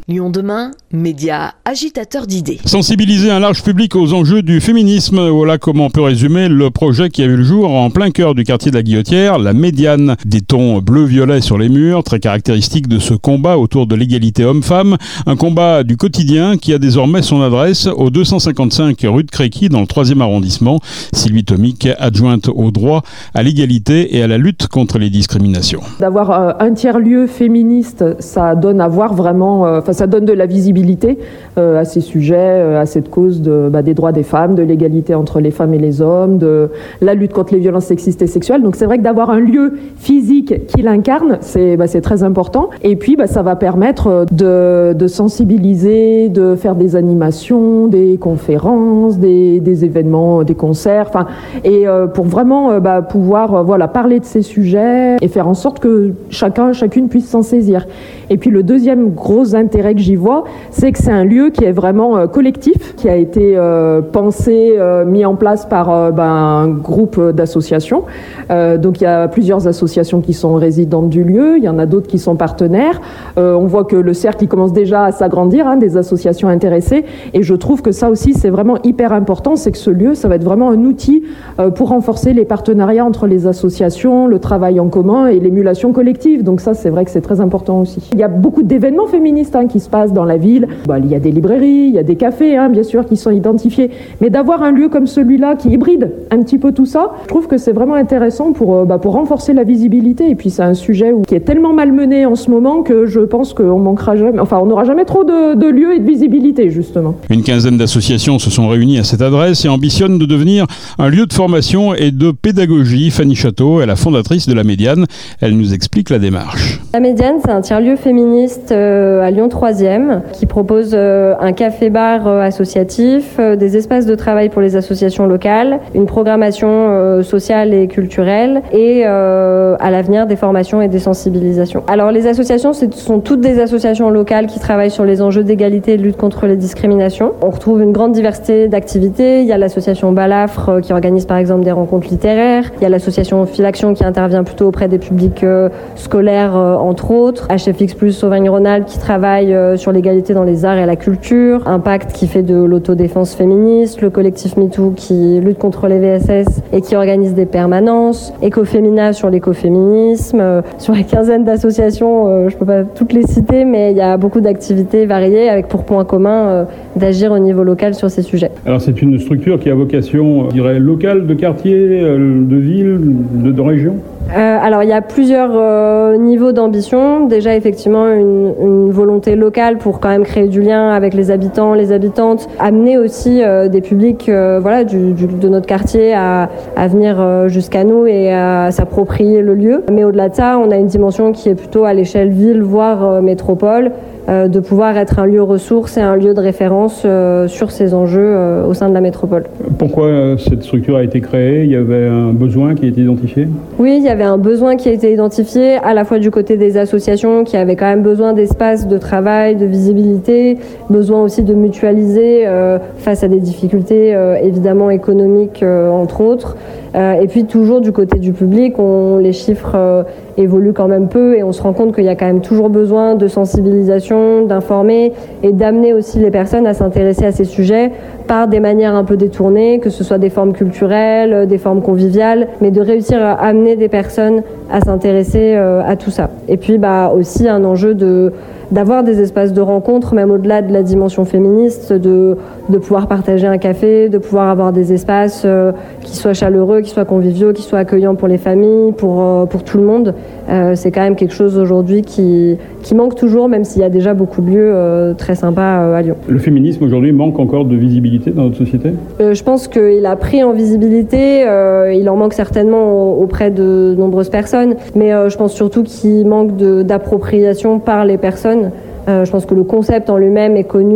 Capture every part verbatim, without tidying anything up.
Lyon demain, média agitateur d'idées. Sensibiliser un large public aux enjeux du féminisme, voilà comment on peut résumer le projet qui a vu le jour en plein cœur du quartier de la Guillotière, la Médiane. Des tons bleu-violet sur les murs, très caractéristique de ce combat autour de l'égalité homme-femme. Un combat du quotidien qui a désormais son adresse au deux cent cinquante-cinq rue de Créqui dans le troisième arrondissement. Sylvie Tomic, adjointe au droit, à l'égalité et à la lutte contre les discriminations. D'avoir euh, un tiers-lieu féministe, ça donne à voir vraiment... Euh, ça donne de la visibilité euh, à ces sujets, euh, à cette cause de, bah, des droits des femmes, de l'égalité entre les femmes et les hommes, de la lutte contre les violences sexistes et sexuelles. Donc c'est vrai que d'avoir un lieu physique qui l'incarne, c'est, bah, c'est très important. Et puis bah, ça va permettre de, de sensibiliser, de faire des animations, des conférences, des, des événements, des concerts, enfin, et euh, pour vraiment euh, bah, pouvoir euh, voilà, parler de ces sujets et faire en sorte que chacun, chacune puisse s'en saisir. Et puis le deuxième gros intérêt que j'y vois, c'est que c'est un lieu qui est vraiment euh, collectif, qui a été euh, pensé, euh, mis en place par euh, ben, un groupe d'associations. Euh, donc il y a plusieurs associations qui sont résidentes du lieu, il y en a d'autres qui sont partenaires. Euh, on voit que le cercle il commence déjà à s'agrandir, hein, des associations intéressées. Et je trouve que ça aussi c'est vraiment hyper important, c'est que ce lieu, ça va être vraiment un outil euh, pour renforcer les partenariats entre les associations, le travail en commun et l'émulation collective. Donc ça c'est vrai que c'est très important aussi. Il y a beaucoup d'événements féministes hein, qui se passent dans la ville. Bah, il y a des librairies, il y a des cafés, hein, bien sûr, qui sont identifiés. Mais d'avoir un lieu comme celui-là qui hybride un petit peu tout ça, je trouve que c'est vraiment intéressant pour, euh, bah, pour renforcer la visibilité. Et puis c'est un sujet où, qui est tellement malmené en ce moment que je pense qu'on manquera jamais, enfin on n'aura jamais trop de, de lieux et de visibilité justement. Une quinzaine d'associations se sont réunies à cette adresse et ambitionnent de devenir un lieu de formation et de pédagogie. Fanny Château est la fondatrice de la Médiane. Elle nous explique la démarche. La Médiane, c'est un tiers-lieu féministe euh, à Lyon troisième qui propose euh, un café-bar euh, associatif, euh, des espaces de travail pour les associations locales, une programmation euh, sociale et culturelle et euh, à l'avenir des formations et des sensibilisations. Alors les associations, ce sont toutes des associations locales qui travaillent sur les enjeux d'égalité et de lutte contre les discriminations. On retrouve une grande diversité d'activités. Il y a l'association Balafre euh, qui organise par exemple des rencontres littéraires. Il y a l'association Filaction qui intervient plutôt auprès des publics euh, scolaires euh, entre autres. H F X plus Auvergne-Rhône-Alpes qui travaille euh, sur l'égalité dans les arts et la culture. Impact qui fait de l'autodéfense féministe. Le collectif MeToo qui lutte contre les V S S et qui organise des permanences. Ecofémina sur l'écoféminisme. Euh, sur la quinzaine d'associations, euh, je peux pas toutes les citer, mais il y a beaucoup d'activités variées avec pour point commun euh, d'agir au niveau local sur ces sujets. Alors c'est une structure qui a vocation, je dirais, locale, de quartier, de ville, de, de région ? Euh, alors il y a plusieurs euh, niveaux d'ambition. Déjà effectivement une, une volonté locale pour quand même créer du lien avec les habitants, les habitantes, amener aussi euh, des publics euh, voilà, du, du, de notre quartier à, à venir euh, jusqu'à nous et à s'approprier le lieu. Mais au-delà de ça, on a une dimension qui est plutôt à l'échelle ville, voire euh, métropole, euh, de pouvoir être un lieu ressource et un lieu de référence euh, sur ces enjeux euh, au sein de la métropole. Pourquoi euh, cette structure a été créée ? Il y avait un besoin qui a été identifié ? Oui, il y avait un besoin qui a été identifié à la fois du côté des associations qui avaient quand même besoin d'espace de travail, de visibilité, besoin aussi de mutualiser euh, face à des difficultés euh, évidemment économiques euh, entre autres. Euh, et puis toujours du côté du public, on, les chiffres euh, évoluent quand même peu et on se rend compte qu'il y a quand même toujours besoin de sensibilisation, d'informer et d'amener aussi les personnes à s'intéresser à ces sujets par des manières un peu détournées, que ce soit des formes culturelles, des formes conviviales, mais de réussir à amener des personnes à s'intéresser euh, à tout ça. Et puis bah, aussi un enjeu de d'avoir des espaces de rencontre, même au-delà de la dimension féministe, de, de pouvoir partager un café, de pouvoir avoir des espaces euh, qui soient chaleureux, qui soient conviviaux, qui soient accueillants pour les familles, pour, euh, pour tout le monde. Euh, c'est quand même quelque chose aujourd'hui qui, qui manque toujours, même s'il y a déjà beaucoup de lieux euh, très sympas euh, à Lyon. Le féminisme aujourd'hui manque encore de visibilité dans notre société ? euh, Je pense qu'il a pris en visibilité, euh, il en manque certainement auprès de nombreuses personnes, mais euh, je pense surtout qu'il manque de, d'appropriation par les personnes. Euh, je pense que le concept en lui-même est connu,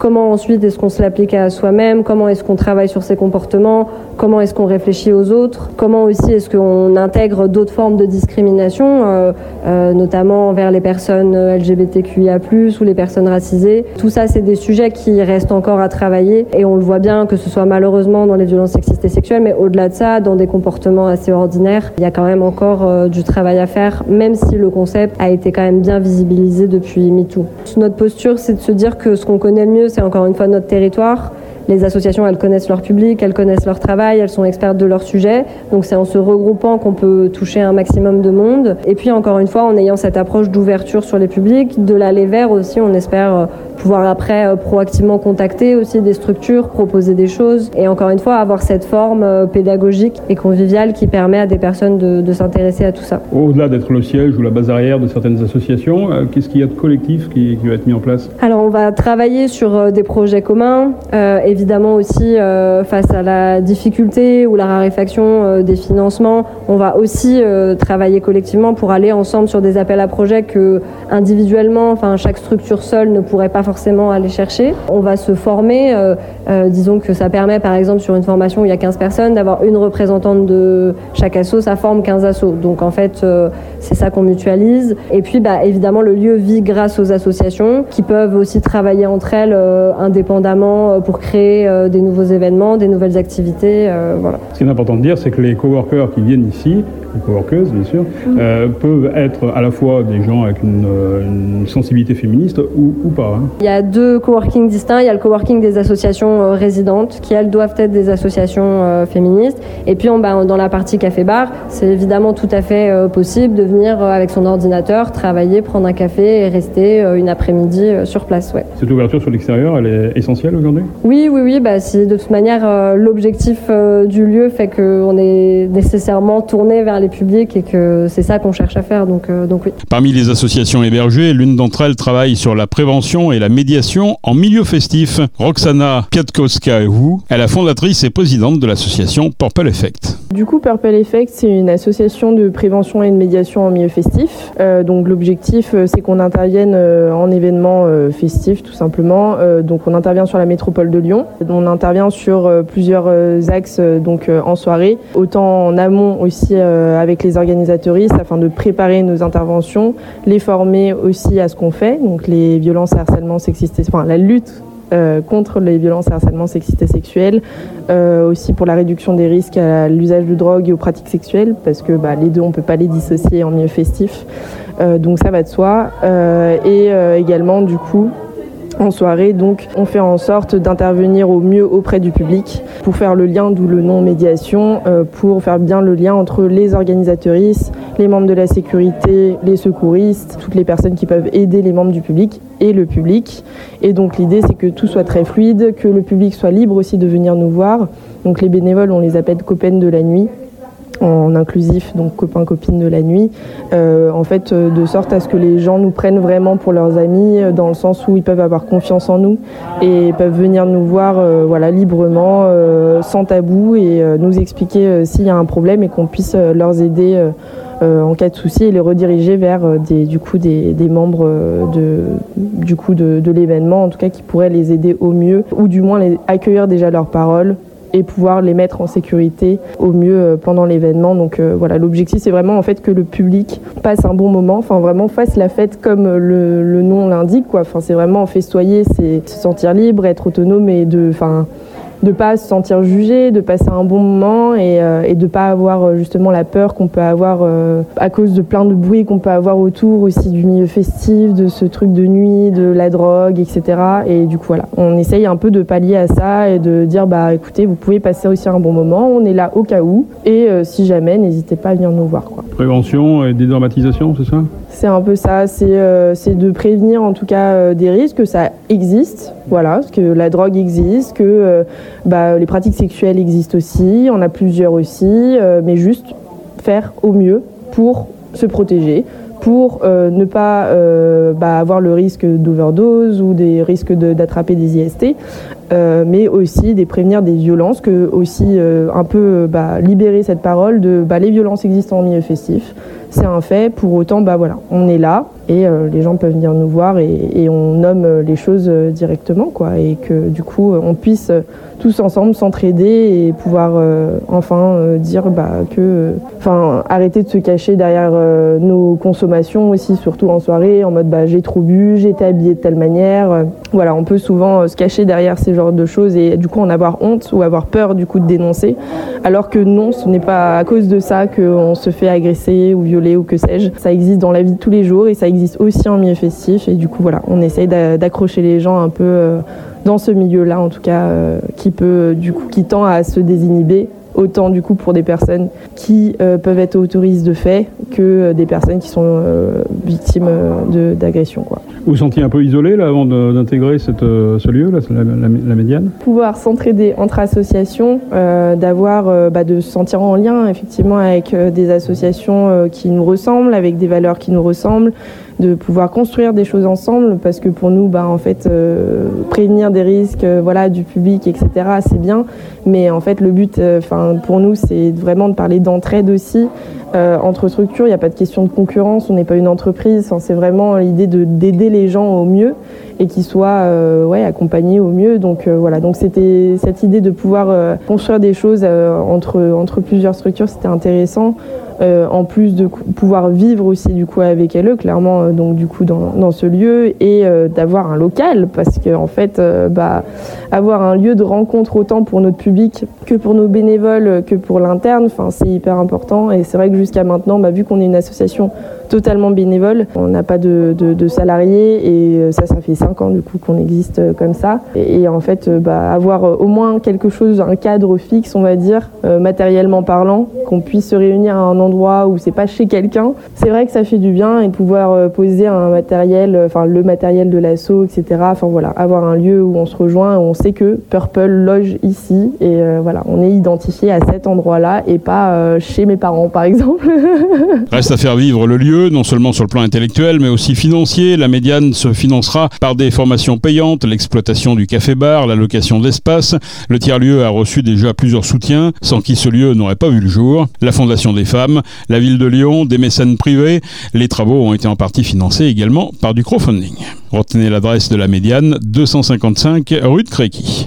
comment ensuite est-ce qu'on se l'applique à soi-même, comment est-ce qu'on travaille sur ses comportements, comment est-ce qu'on réfléchit aux autres, comment aussi est-ce qu'on intègre d'autres formes de discrimination, euh, euh, notamment envers les personnes L G B T Q I A plus, ou les personnes racisées. Tout ça, c'est des sujets qui restent encore à travailler et on le voit bien, que ce soit malheureusement dans les violences sexistes et sexuelles, mais au-delà de ça, dans des comportements assez ordinaires, il y a quand même encore euh, du travail à faire, même si le concept a été quand même bien visibilisé depuis MeToo. Notre posture, c'est de se dire que ce qu'on connaît le mieux, c'est encore une fois notre territoire. Les associations, elles connaissent leur public, elles connaissent leur travail, elles sont expertes de leur sujet. Donc c'est en se regroupant qu'on peut toucher un maximum de monde. Et puis encore une fois, en ayant cette approche d'ouverture sur les publics, de l'aller vers aussi, on espère pouvoir après euh, proactivement contacter aussi des structures, proposer des choses et encore une fois avoir cette forme euh, pédagogique et conviviale qui permet à des personnes de, de s'intéresser à tout ça. Au-delà d'être le siège ou la base arrière de certaines associations, euh, qu'est-ce qu'il y a de collectif qui, qui va être mis en place ? Alors on va travailler sur euh, des projets communs, euh, évidemment aussi euh, face à la difficulté ou la raréfaction euh, des financements, on va aussi euh, travailler collectivement pour aller ensemble sur des appels à projets que individuellement, enfin chaque structure seule ne pourrait pas forcément aller chercher. On va se former, euh, euh, disons que ça permet par exemple sur une formation où il y a quinze personnes d'avoir une représentante de chaque asso, ça forme quinze assos. Donc en fait euh, c'est ça qu'on mutualise. Et puis bah, évidemment le lieu vit grâce aux associations qui peuvent aussi travailler entre elles euh, indépendamment pour créer euh, des nouveaux événements, des nouvelles activités. Euh, voilà. Ce qui est important de dire, c'est que les coworkers qui viennent ici, les coworkeuses bien sûr, mmh. euh, peuvent être à la fois des gens avec une, une sensibilité féministe ou, ou pas. Hein. Il y a deux coworking distincts. Il y a le coworking des associations euh, résidentes qui, elles, doivent être des associations euh, féministes. Et puis, on, bah, dans la partie café-bar, c'est évidemment tout à fait euh, possible de venir euh, avec son ordinateur, travailler, prendre un café et rester euh, une après-midi euh, sur place. Ouais. Cette ouverture sur l'extérieur, elle est essentielle aujourd'hui ? Oui, oui, oui. Bah, si de toute manière, euh, l'objectif euh, du lieu fait qu'on est nécessairement tourné vers les publics et que c'est ça qu'on cherche à faire. Donc, euh, donc oui. Parmi les associations hébergées, l'une d'entre elles travaille sur la prévention et la médiation en milieu festif. Roxana Piatkowska-Wu est la fondatrice et présidente de l'association Purple Effect. Du coup, Purple Effect, c'est une association de prévention et de médiation en milieu festif. Euh, donc l'objectif, c'est qu'on intervienne euh, en événements euh, festifs, tout simplement. Euh, donc on intervient sur la métropole de Lyon. On intervient sur euh, plusieurs euh, axes euh, donc euh, en soirée, autant en amont aussi euh, avec les organisatoristes afin de préparer nos interventions, les former aussi à ce qu'on fait, donc les violences et harcèlements sexistes, enfin la lutte euh, contre les violences et harcèlements sexistes et sexuels, euh, aussi pour la réduction des risques à l'usage de drogue et aux pratiques sexuelles, parce que bah, les deux on peut pas les dissocier en milieu festif, euh, donc ça va de soi, euh, et euh, également du coup en soirée, donc on fait en sorte d'intervenir au mieux auprès du public pour faire le lien, d'où le nom médiation, euh, pour faire bien le lien entre les organisateuristes, les membres de la sécurité, les secouristes, toutes les personnes qui peuvent aider les membres du public et le public. Et donc l'idée c'est que tout soit très fluide, que le public soit libre aussi de venir nous voir. Donc les bénévoles, on les appelle copains de la nuit, en inclusif, donc copains, copines de la nuit, euh, en fait, euh, de sorte à ce que les gens nous prennent vraiment pour leurs amis, euh, dans le sens où ils peuvent avoir confiance en nous et peuvent venir nous voir euh, voilà, librement, euh, sans tabou, et euh, nous expliquer euh, s'il y a un problème et qu'on puisse euh, leur aider euh, euh, en cas de souci et les rediriger vers euh, des, du coup, des, des membres euh, de, du coup, de, de l'événement, en tout cas qui pourraient les aider au mieux, ou du moins les accueillir déjà leurs paroles et pouvoir les mettre en sécurité au mieux pendant l'événement. Donc euh, voilà, l'objectif c'est vraiment en fait que le public passe un bon moment, enfin vraiment fasse la fête comme le, le nom l'indique, quoi. Enfin c'est vraiment festoyer, c'est se sentir libre, être autonome et de, enfin de pas se sentir jugé, de passer un bon moment et, euh, et de pas avoir justement la peur qu'on peut avoir euh, à cause de plein de bruit qu'on peut avoir autour aussi du milieu festif, de ce truc de nuit, de la drogue, et cetera. Et du coup voilà, on essaye un peu de pallier à ça et de dire bah écoutez, vous pouvez passer aussi un bon moment, on est là au cas où, et euh, si jamais, n'hésitez pas à venir nous voir, quoi. Prévention et dédramatisation, c'est ça ? C'est un peu ça, c'est, euh, c'est de prévenir en tout cas euh, des risques, que ça existe, voilà, que la drogue existe, que euh, bah, les pratiques sexuelles existent aussi, on a plusieurs aussi, euh, mais juste faire au mieux pour se protéger, pour euh, ne pas euh, bah, avoir le risque d'overdose ou des risques de, d'attraper des I S T. euh, mais aussi des prévenir des violences, que aussi euh, un peu bah, libérer cette parole de bah, les violences existent en milieu festif. C'est un fait, pour autant, bah voilà, on est là et euh, les gens peuvent venir nous voir et, et on nomme les choses euh, directement, quoi, et que du coup, on puisse euh, tous ensemble s'entraider et pouvoir euh, enfin euh, dire bah, que, enfin, euh, arrêter de se cacher derrière euh, nos consommations aussi, surtout en soirée, en mode bah, j'ai trop bu, j'ai été habillée de telle manière. Euh, voilà, on peut souvent euh, se cacher derrière ces genres de choses et du coup en avoir honte ou avoir peur du coup de dénoncer, alors que non, ce n'est pas à cause de ça qu'on se fait agresser ou violer ou que sais-je. Ça existe dans la vie de tous les jours et ça existe aussi en milieu festif et du coup voilà, on essaye d'accrocher les gens un peu euh, dans ce milieu-là en tout cas, euh, qui peut du coup qui tend à se désinhiber, autant du coup pour des personnes qui euh, peuvent être autorisées de fait que euh, des personnes qui sont euh, victimes euh, d'agressions, quoi. Vous vous sentiez un peu isolé là avant d'intégrer euh, ce lieu, là, la, la, la Médiane? Pouvoir s'entraider entre associations, euh, d'avoir, euh, bah, de se sentir en lien effectivement avec euh, des associations euh, qui nous ressemblent, avec des valeurs qui nous ressemblent, de pouvoir construire des choses ensemble, parce que pour nous, bah, en fait, euh, prévenir des risques, euh, voilà, du public, et cetera, c'est bien, mais en fait, le but, enfin, euh, pour nous, c'est vraiment de parler d'entraide aussi. Euh, entre structures, il n'y a pas de question de concurrence, on n'est pas une entreprise, enfin, c'est vraiment l'idée de d'aider les gens au mieux et qu'ils soient euh, ouais, accompagnés au mieux. Donc euh, voilà, donc c'était cette idée de pouvoir euh, construire des choses euh, entre, entre plusieurs structures, c'était intéressant. Euh, en plus de pouvoir vivre aussi du coup avec L E, clairement, euh, donc du coup dans, dans ce lieu, et euh, d'avoir un local, parce que en fait, euh, bah, avoir un lieu de rencontre autant pour notre public que pour nos bénévoles, que pour l'interne, enfin c'est hyper important. Et c'est vrai que jusqu'à maintenant, bah, vu qu'on est une association totalement bénévole, on n'a pas de, de, de salariés et ça, ça fait cinq ans du coup qu'on existe comme ça. Et, et en fait, bah, avoir au moins quelque chose, un cadre fixe, on va dire, euh, matériellement parlant, qu'on puisse se réunir à un endroit où c'est pas chez quelqu'un, c'est vrai que ça fait du bien, et pouvoir euh, poser un matériel, enfin le matériel de l'asso, et cetera. Enfin voilà, avoir un lieu où on se rejoint, où on sait que Purple loge ici, et euh, voilà, on est identifié à cet endroit-là et pas euh, chez mes parents par exemple. Reste à faire vivre le lieu, non seulement sur le plan intellectuel, mais aussi financier. La Médiane se financera par des formations payantes, l'exploitation du café-bar, la location d'espace. Le tiers-lieu a reçu déjà plusieurs soutiens, sans qui ce lieu n'aurait pas vu le jour. La Fondation des femmes, la ville de Lyon, des mécènes privés. Les travaux ont été en partie financés également par du crowdfunding. Retenez l'adresse de la Médiane, deux cent cinquante-cinq rue de Créqui.